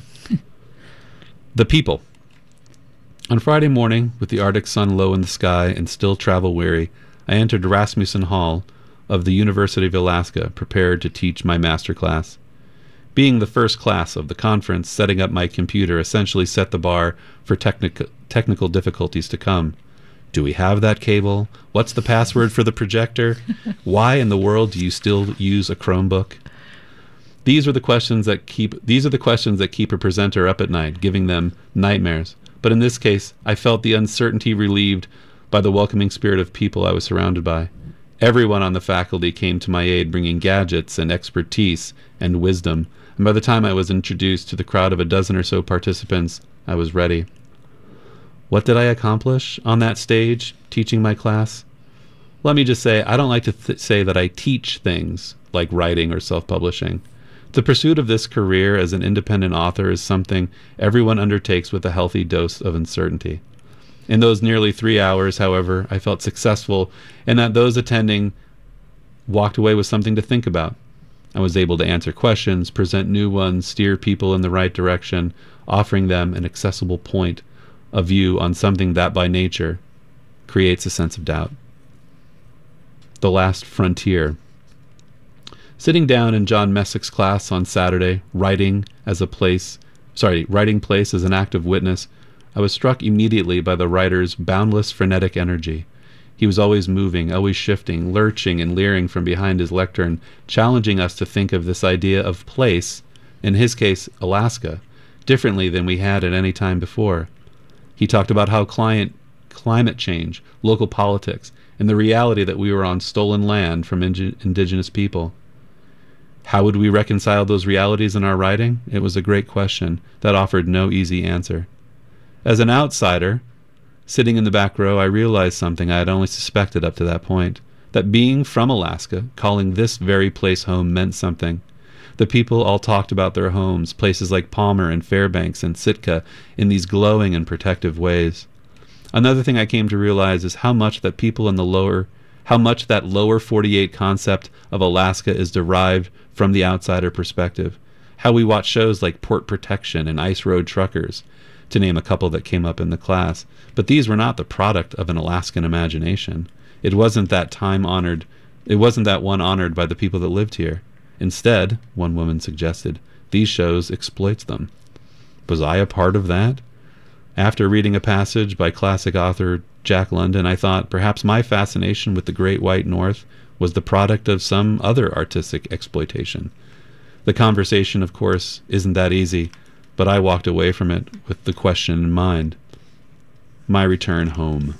The people. On Friday morning, with the Arctic sun low in the sky and still travel-weary, I entered Rasmussen Hall of the University of Alaska, prepared to teach my master class. Being the first class of the conference, setting up my computer essentially set the bar for technic- technical difficulties to come. Do we have that cable? What's the password for the projector? Why in the world do you still use a Chromebook? These are the questions that keep these are the questions that keep a presenter up at night, giving them nightmares. But in this case, I felt the uncertainty relieved by the welcoming spirit of people I was surrounded by. Everyone on the faculty came to my aid, bringing gadgets and expertise and wisdom. And by the time I was introduced to the crowd of a dozen or so participants, I was ready. What did I accomplish on that stage, teaching my class? Let me just say, I don't like to th- say that I teach things like writing or self-publishing. The pursuit of this career as an independent author is something everyone undertakes with a healthy dose of uncertainty. In those nearly three hours, however, I felt successful in that those attending walked away with something to think about. I was able to answer questions, present new ones, steer people in the right direction, offering them an accessible point of view on something that by nature creates a sense of doubt. The Last Frontier. Sitting down in John Messick's class on Saturday, writing as a place, sorry, writing place as an active witness, I was struck immediately by the writer's boundless frenetic energy. He was always moving, always shifting, lurching and leering from behind his lectern, challenging us to think of this idea of place, in his case, Alaska, differently than we had at any time before. He talked about how client, climate change, local politics, and the reality that we were on stolen land from indi- indigenous people. How would we reconcile those realities in our writing? It was a great question that offered no easy answer. As an outsider, sitting in the back row, I realized something I had only suspected up to that point, that being from Alaska, calling this very place home meant something. The people all talked about their homes, places like Palmer and Fairbanks and Sitka, in these glowing and protective ways. Another thing I came to realize is how much that people in the lower, how much that lower forty-eight concept of Alaska is derived from the outsider perspective. How we watch shows like Port Protection and Ice Road Truckers, to name a couple that came up in the class. But these were not the product of an Alaskan imagination. It wasn't that time-honored, it wasn't that one honored by the people that lived here. Instead, one woman suggested, these shows exploits them. Was I a part of that? After reading a passage by classic author Jack London, I thought perhaps my fascination with the Great White North was the product of some other artistic exploitation. The conversation, of course, isn't that easy, but I walked away from it with the question in mind. My return home.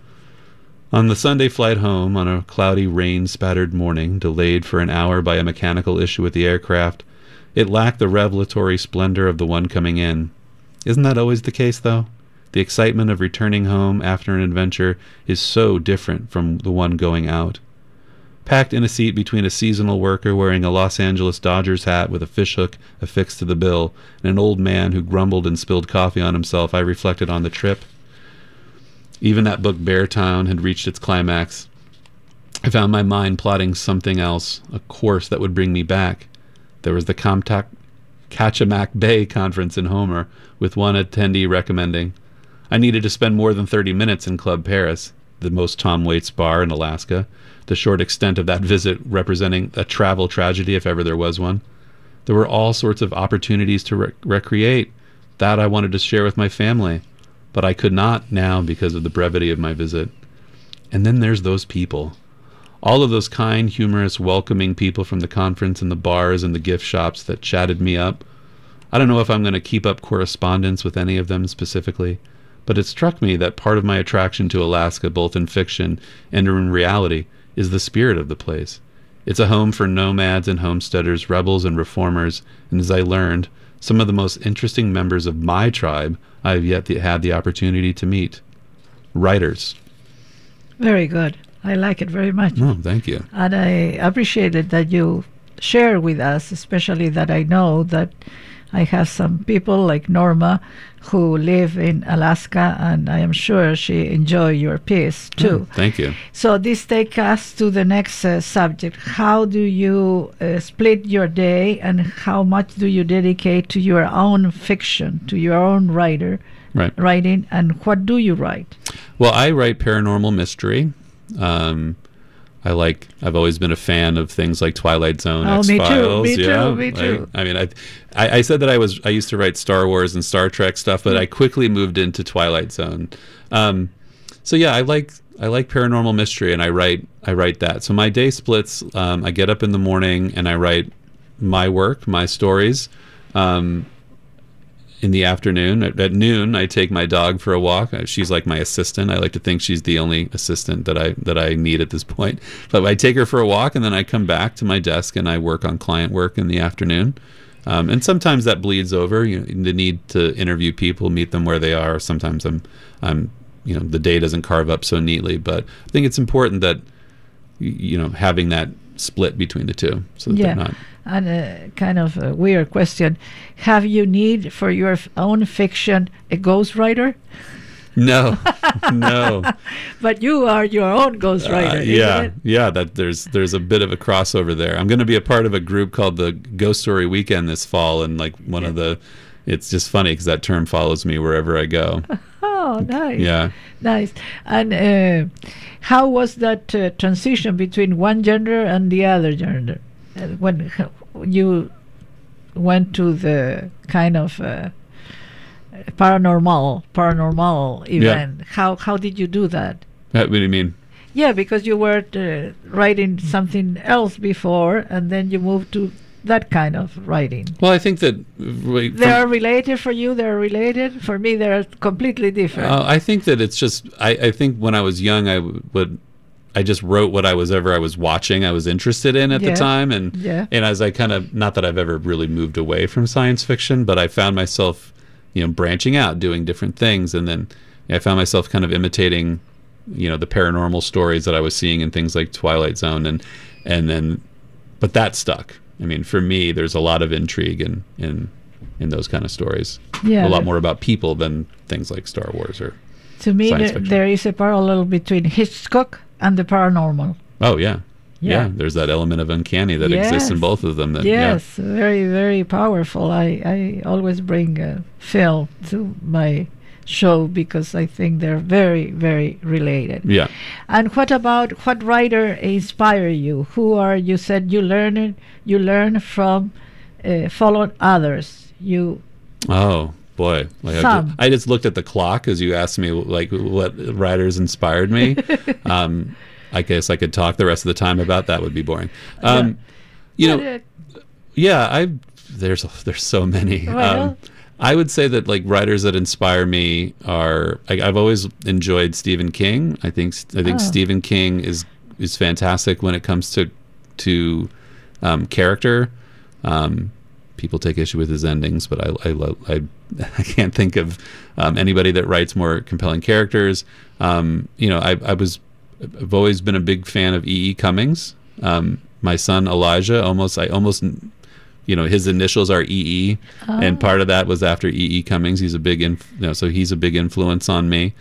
On the Sunday flight home, on a cloudy, rain-spattered morning, delayed for an hour by a mechanical issue with the aircraft, it lacked the revelatory splendor of the one coming in. Isn't that always the case, though? The excitement of returning home after an adventure is so different from the one going out. Packed in a seat between a seasonal worker wearing a Los Angeles Dodgers hat with a fishhook affixed to the bill and an old man who grumbled and spilled coffee on himself, I reflected on the trip. Even that book, Beartown, had reached its climax. I found my mind plotting something else, a course that would bring me back. There was the Comtac Kachemak Bay conference in Homer, with one attendee recommending. I needed to spend more than thirty minutes in Club Paris, the most Tom Waits bar in Alaska, the short extent of that visit representing a travel tragedy if ever there was one. There were all sorts of opportunities to rec- recreate. That I wanted to share with my family, but I could not now because of the brevity of my visit. And then there's those people. All of those kind, humorous, welcoming people from the conference and the bars and the gift shops that chatted me up. I don't know if I'm going to keep up correspondence with any of them specifically, but it struck me that part of my attraction to Alaska, both in fiction and in reality, is the spirit of the place. It's a home for nomads and homesteaders, rebels and reformers, and as I learned, some of the most interesting members of my tribe I have yet had the opportunity to meet. Writers. Very good. I like it very much. Oh, thank you. And I appreciated that you share with us, especially that I know that I have some people like Norma who live in Alaska, and I am sure she enjoy your piece too. Oh, thank you. So this takes us to the next uh, subject. How do you uh, split your day, and how much do you dedicate to your own fiction, to your own writer, right. writing, and what do you write? Well, I write paranormal mystery. Um, I like. I've always been a fan of things like Twilight Zone, oh, X-Files. Me too. Me yeah, too. Me too. I, I mean, I, I, I said that I was. I used to write Star Wars and Star Trek stuff, but I quickly moved into Twilight Zone. Um, so yeah, I like I like paranormal mystery, and I write I write that. So my day splits. Um, I get up in the morning and I write my work, my stories. Um, in the afternoon, at, at noon, I take my dog for a walk. She's like my assistant. I like to think she's the only assistant that I that I need at this point. But I take her for a walk, and then I come back to my desk and I work on client work in the afternoon. Um, and sometimes that bleeds over. You know, the need to interview people, meet them where they are. Sometimes I'm, I'm, you know, the day doesn't carve up so neatly. But I think it's important that, you know, having that split between the two, so that Yeah. they're not. And a kind of a weird question: have you need for your f- own fiction a ghostwriter? No, no. But you are your own ghostwriter. Uh, isn't yeah, it? yeah. That there's there's a bit of a crossover there. I'm going to be a part of a group called the Ghost Story Weekend this fall, and like one of the, it's just funny because that term follows me wherever I go. Oh, nice. Yeah. Nice. And uh, how was that uh, transition between one gender and the other gender? Uh, when you went to the kind of uh, paranormal paranormal event, how how did you do that? Uh, What do you mean? Yeah, because you were uh, writing something else before, and then you moved to that kind of writing. Well, I think that right, They from- are related for you. They're related for me. They're completely different. Uh, I think that it's just I, I think when I was young I w- would I just wrote what I was ever I was watching I was interested in at Yeah. the time, and Yeah. and as I kind of, not that I've ever really moved away from science fiction, but I found myself, you know, branching out, doing different things, and then I found myself kind of imitating, you know, the paranormal stories that I was seeing in things like Twilight Zone, and and then but that stuck. I mean, for me, there's a lot of intrigue in in in those kind of stories. Yeah, a lot the- more about people than things like Star Wars or To me, science there, fiction. there is a parallel between Hitchcock and the paranormal. Oh yeah. Yeah. yeah, There's that element of uncanny that exists in Yes. both of them. That, Yes, very, very powerful. I, I always bring uh, film to my show because I think they're very, very related. Yeah. And what about what writer inspire you? Who are you said you learn you learn from uh, follow others. You Yeah. Oh boy. Like I, Some. just, I just looked at the clock as you asked me like what writers inspired me. um, I guess I could talk the rest of the time about that. Would be boring. Um, you But, know. uh, Yeah. I there's there's so many. Well, Um, I would say that like writers that inspire me are I, I've always enjoyed Stephen King. I think I think Oh. Stephen King is is fantastic when it comes to to um, character. Um, people take issue with his endings, but I I lo- I, I can't think of um, anybody that writes more compelling characters. Um, you know, I I was I've always been a big fan of E E. Cummings. Um, my son Elijah almost I almost. You know, his initials are E E, and part of that was after E E. Cummings. He's a big, inf- you know, so he's a big influence on me.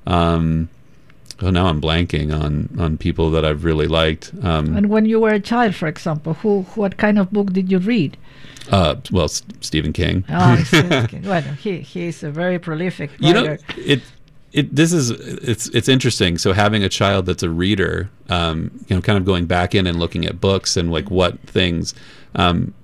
Um, oh, now I'm blanking on on people that I've really liked. Um, and when you were a child, for example, who what kind of book did you read? uh, well, S- Stephen King. Oh, Stephen King. Well, he he is a very prolific You know, writer. it it this is it's it's interesting. So having a child that's a reader, um, you know, kind of going back in and looking at books and like what things. Um,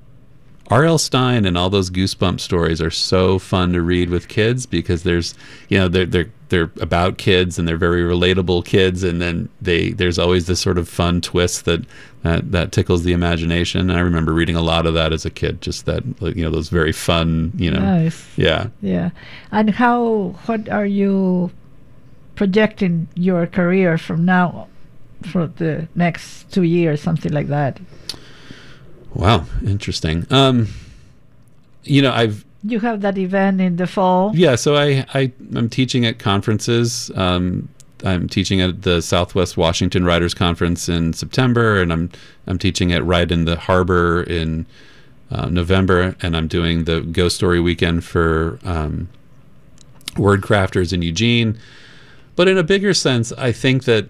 R L. Stine and all those Goosebump stories are so fun to read with kids because there's, you know, they're they're they're about kids and they're very relatable kids, and then they there's always this sort of fun twist that that, that tickles the imagination. And I remember reading a lot of that as a kid, just that, you know, those very fun, you know, Nice. yeah. Yeah. And how what are you projecting your career from now for the next two years, something like that? Wow, interesting. Um, you know, I've You have that event in the fall. yeah. So I I I'm teaching at conferences. Um, I'm teaching at the Southwest Washington Writers Conference in September, and I'm I'm teaching at Right in the Harbor in uh, November, and I'm doing the Ghost Story Weekend for um, Word Crafters in Eugene. But in a bigger sense, I think that.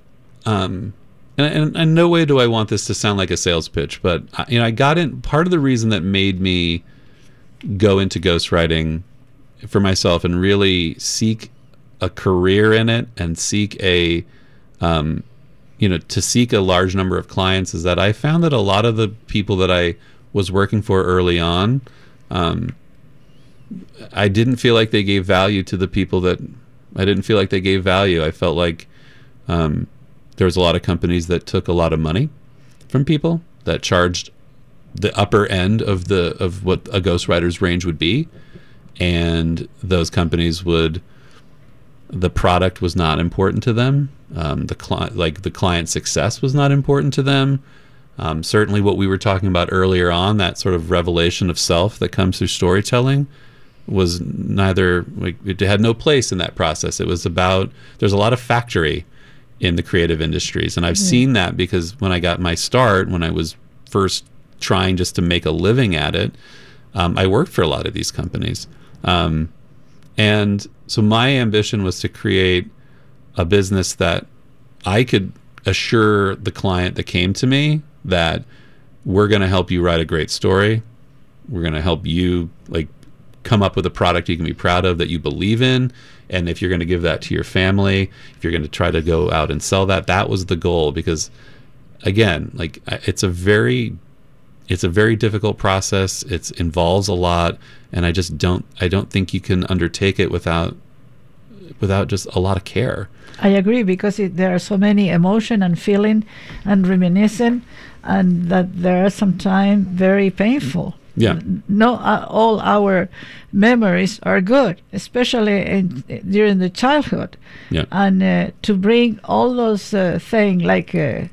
Um, And, and, and no way do I want this to sound like a sales pitch, but I, you know, I got in. Part of the reason that made me go into ghostwriting for myself and really seek a career in it and seek a, um, you know, to seek a large number of clients is that I found that a lot of the people that I was working for early on, um, I didn't feel like they gave value to the people that I didn't feel like they gave value. I felt like um, there was a lot of companies that took a lot of money from people, that charged the upper end of the of what a ghostwriter's range would be, and those companies would, the product was not important to them. Um, the client, like the client success was not important to them. Um, certainly what we were talking about earlier on, that sort of revelation of self that comes through storytelling, was neither, like, it had no place in that process. It was about, there's a lot of factory in the creative industries. And I've mm-hmm. seen that because when I got my start, when I was first trying just to make a living at it, um, I worked for a lot of these companies. Um, and so my ambition was to create a business that I could assure the client that came to me that we're going to help you write a great story. We're going to help you like come up with a product you can be proud of, that you believe in. And if you're going to give that to your family, if you're going to try to go out and sell that, that was the goal. Because again, like it's a very, it's a very difficult process. It involves a lot. And I just don't, I don't think you can undertake it without, without just a lot of care. I agree, because it, there are so many emotion and feeling and reminiscing, and that they are sometimes very painful. Yeah. No, uh, all our memories are good, especially in, during the childhood. Yeah. And uh, to bring all those uh, things, like uh,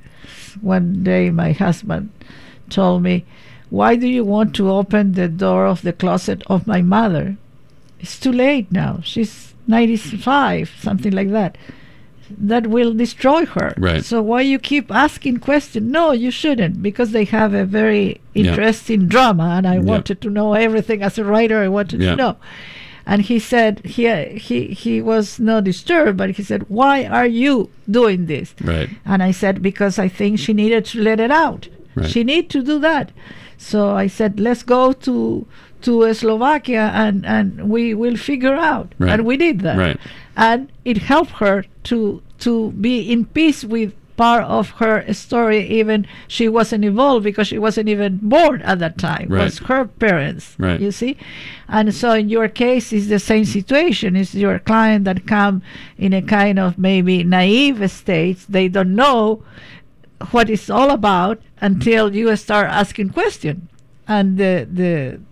one day my husband told me, "Why do you want to open the door of the closet of my mother? It's too late now. She's ninety-five, something like that. That will destroy her. Right. So why you keep asking questions? No, you shouldn't, because they have a very interesting yeah. drama, and I yeah. wanted to know everything as a writer. I wanted yeah. to know." And he said, he he he was not disturbed, but he said, "Why are you doing this?" Right. And I said, "Because I think she needed to let it out. Right. She need to do that." So I said, "Let's go to to Slovakia and and we will figure out." Right. And we did that. Right. And it helped her to to be in peace with part of her story. Even she wasn't involved because she wasn't even born at that time. Right. It was her parents. Right. You see? And so in your case, it's the same situation. It's your client that come in a kind of maybe naive state. They don't know what it's all about until you start asking questions. And the the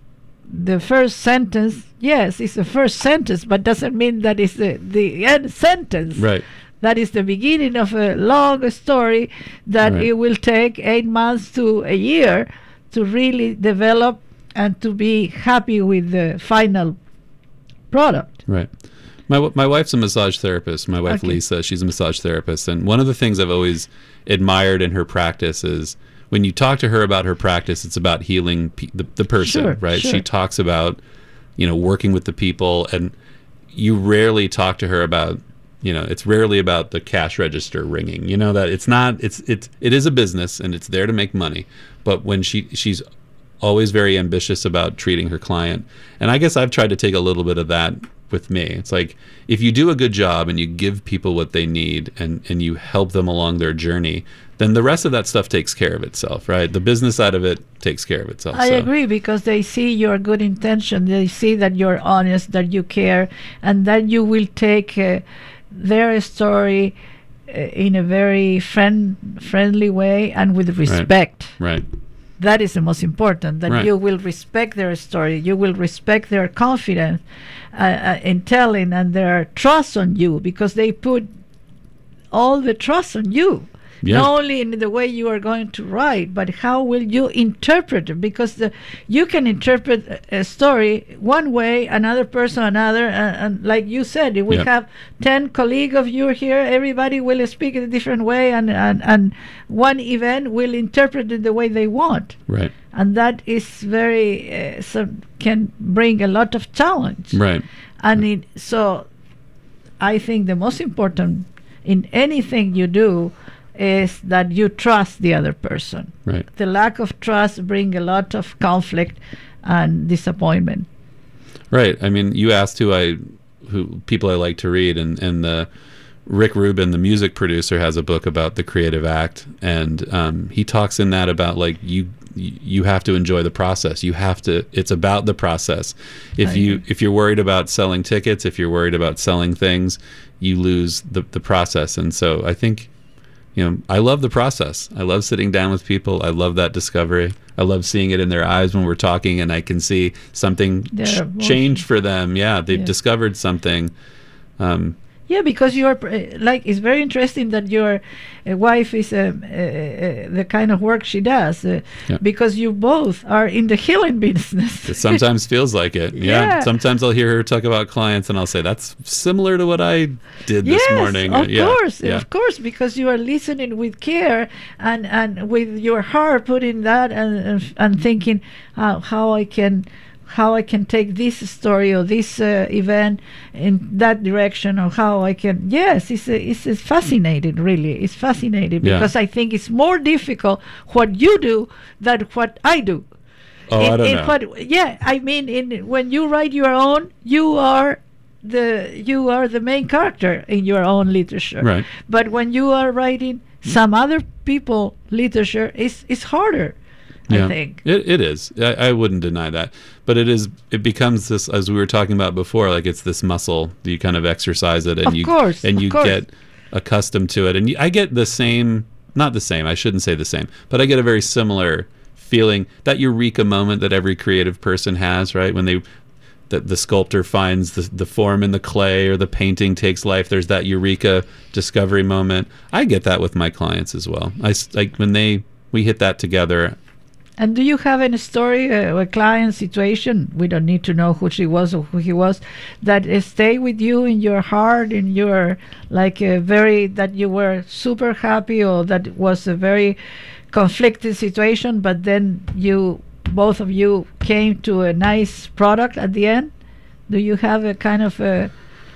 the first sentence, yes, it's the first sentence, but doesn't mean that it's the, the end sentence. Right. That is the beginning of a long story that Right. it will take eight months to a year to really develop and to be happy with the final product. Right. My w- my wife's a massage therapist. My wife, Okay. Lisa, she's a massage therapist. And one of the things I've always admired in her practice is when you talk to her about her practice, it's about healing pe- the, the person, Sure, right? sure. She talks about, you know, working with the people, and you rarely talk to her about, you know, it's rarely about the cash register ringing. You know, that it's not, it's, it's, it is a business and it's there to make money. But when she, she's always very ambitious about treating her client. And I guess I've tried to take a little bit of that with me. It's like, if you do a good job and you give people what they need and, and you help them along their journey, then the rest of that stuff takes care of itself, right? The business side of it takes care of itself. I so. agree, because they see your good intention. They see that you're honest, that you care, and that you will take uh, their story uh, in a very friend friendly way and with respect. Right. That is the most important, that Right. you will respect their story. You will respect their confidence uh, uh, in telling, and their trust on you, because they put all the trust on you. Yeah. Not only in the way you are going to write, but how will you interpret it? Because the, you can interpret a, a story one way, another person another, and, and like you said, if we Yeah. have ten colleagues of you here, everybody will speak in a different way, and, and, and one event will interpret it the way they want. Right. And that is very, uh, so can bring a lot of challenge. Right. And it, so I think the most important in anything you do is that you trust the other person. Right. The lack of trust brings a lot of conflict and disappointment. Right. I mean, you asked who I, who people I like to read, and and the Rick Rubin, the music producer, has a book about the creative act, and um, he talks in that about like you y- you have to enjoy the process. You have to. It's about the process. If I you agree. if you're worried about selling tickets, if you're worried about selling things, you lose the the process. And so I think, you know, I love the process. I love sitting down with people. I love that discovery. I love seeing it in their eyes when we're talking, and I can see something Their ch- emotion. change for them. Yeah, they've Yeah. discovered something. Um, Yeah, because you're uh, like, it's very interesting that your uh, wife is uh, uh, uh, the kind of work she does, uh, Yeah. because you both are in the healing business. It sometimes feels like it. Yeah. Yeah. Sometimes I'll hear her talk about clients, and I'll say that's similar to what I did this yes, morning. of yeah. course, Yeah. of course, because you are listening with care and and with your heart putting that and and, and thinking how how I can. how I can take this story or this uh, event in that direction, or how I can. Yes, it's, uh, it's it's fascinating. Really, it's fascinating Yeah. because I think it's more difficult what you do than what I do. Oh, In- I don't in know. what- yeah, I mean, in when you write your own, you are the you are the main character in your own literature. Right. But when you are writing some other people literature, it's it's harder. I think. It, it is. I, I wouldn't deny that. But it is. It becomes this, as we were talking about before, like it's this muscle. You kind of exercise it, and Of you course, and of you course. get accustomed to it. And you, I get the same, not the same. I shouldn't say the same, but I get a very similar feeling, that eureka moment that every creative person has, right? When they, that the sculptor finds the the form in the clay, or the painting takes life. There's that eureka discovery moment. I get that with my clients as well. I s- like when they we hit that together. And do you have any story, uh, a client situation? We don't need to know who she was or who he was, that uh, stay with you in your heart, in your like a very that you were super happy, or that it was a very conflicted situation, but then you both of you came to a nice product at the end? Do you have a kind of a?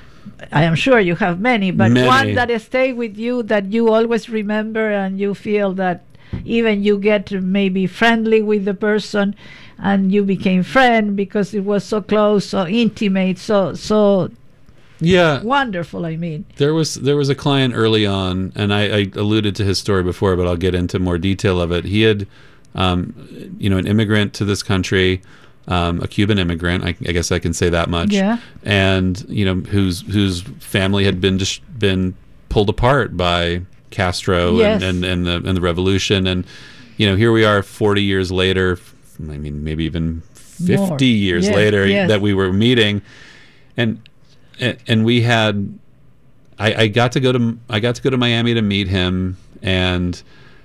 I am sure you have many, but Many. one that stay with you that you always remember, and you feel that even you get maybe friendly with the person, and you became friend because it was so close, so intimate, so so Yeah. wonderful. I mean, There was there was a client early on, and I, I alluded to his story before, but I'll get into more detail of it. He had, um, you know, an immigrant to this country, um, a Cuban immigrant. I, I guess I can say that much. Yeah. And you know, whose whose family had been just been pulled apart by Castro Yes. and, and and the and the revolution, and you know, here we are forty years later. I mean, maybe even fifty More. years Yes, later yes. that we were meeting, and and, and we had. I, I got to go to I got to go to Miami to meet him, and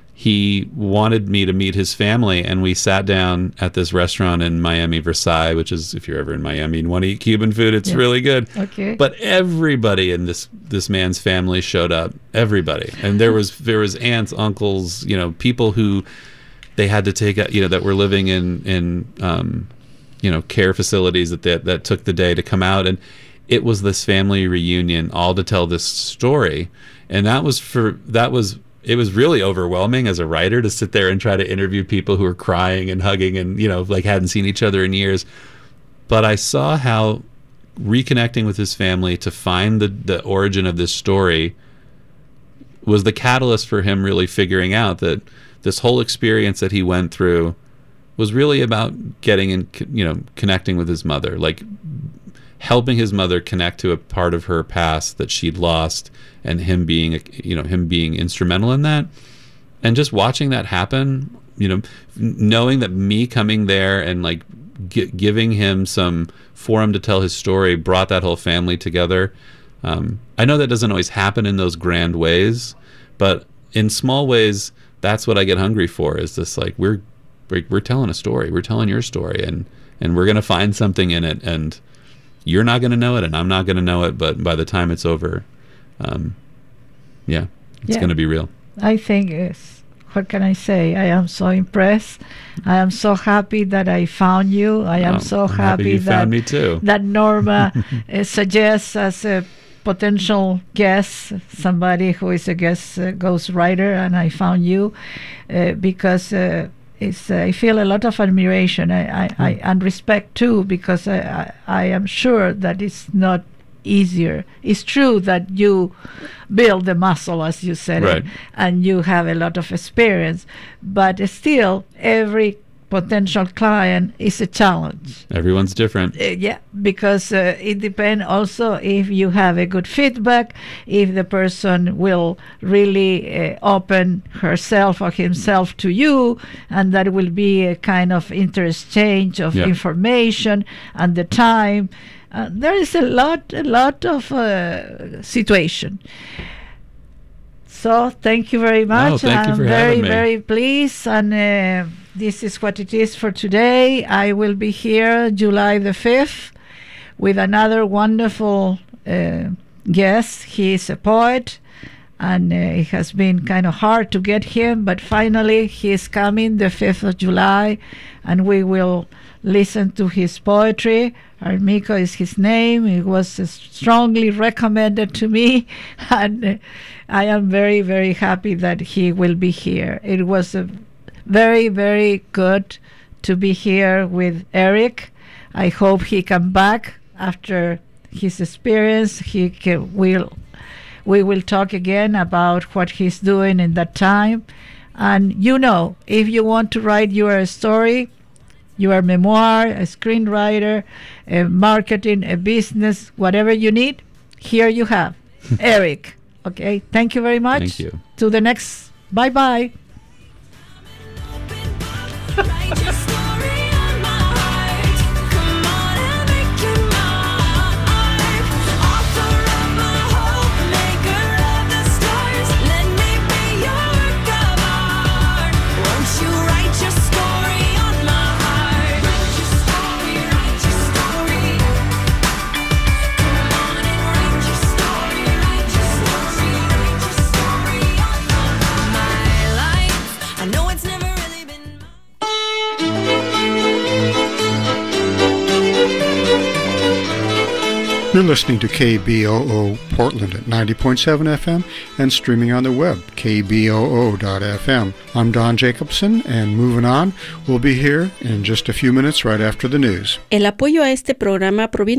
he wanted me to meet his family, and we sat down at this restaurant in Miami, Versailles, which is, if you're ever in Miami and want to eat Cuban food, it's Yeah. really good. Okay. But everybody in this this man's family showed up. Everybody, and there was there was aunts, uncles, you know, people who they had to take, you know, that were living in in um, you know, care facilities that that that took the day to come out, and it was this family reunion, all to tell this story. And that was for that was it was really overwhelming as a writer to sit there and try to interview people who were crying and hugging and, you know, like hadn't seen each other in years. But I saw how reconnecting with his family to find the the origin of this story was the catalyst for him really figuring out that this whole experience that he went through was really about getting in, you know, connecting with his mother, like helping his mother connect to a part of her past that she'd lost, and him being, a- you know, him being instrumental in that, and just watching that happen, you know, knowing that me coming there and like gi- giving him some forum to tell his story brought that whole family together. Um, I know that doesn't always happen in those grand ways, but in small ways, that's what I get hungry for. Is this like we're we're, we're telling a story, we're telling your story, and and we're gonna find something in it, and you're not gonna know it, and I'm not gonna know it, but by the time it's over, um, yeah, it's Yeah. gonna be real. I think it's, what can I say? I am so impressed. I am so happy that I found you. I am Oh, so I'm happy happy you that found me too. that Norma uh, suggests as a potential guest, somebody who is a guest uh, ghostwriter, and I found you uh, because uh, it's, uh, I feel a lot of admiration I, I, I, and respect too, because I, I, I am sure that it's not easier. It's true that you build the muscle, as you said, Right. and you have a lot of experience, but still every potential client is a challenge. Everyone's different. Uh, yeah, because uh, it depends also if you have a good feedback, if the person will really uh, open herself or himself to you, and that will be a kind of interchange of Yeah. information and the time. Uh, there is a lot, a lot of uh, situation. So thank you very much. Oh, thank you I'm for very, having me. very pleased, and uh, this is what it is for today. I will be here July the fifth with another wonderful uh, guest. He is a poet, and uh, it has been kind of hard to get him, but finally he is coming the fifth of July, and we will listen to his poetry. Armico is his name. It was uh, strongly recommended to me, and uh, I am very, very happy that he will be here. It was a very, very good to be here with Eric. I hope he come back after his experience. He can, will, we will talk again about what he's doing in that time. And you know, if you want to write your story, your memoir, a screenwriter, a marketing, a business, whatever you need, here you have Eric. Okay, thank you very much. Thank you. To the next, bye-bye. Write your story on my heart. Come on and make it mine. Author of my hope, maker of the stars. Let me be your work of art. Won't you write your story on my heart? Write your story, write your story. Come on and write your story, write your story, write your story on my heart. My life, I know it's never really been mine. You're listening to K B O O Portland at ninety point seven F M and streaming on the web, K B O O dot F M. I'm Don Jacobson, and moving on, we'll be here in just a few minutes right after the news. El apoyo a este programa proviene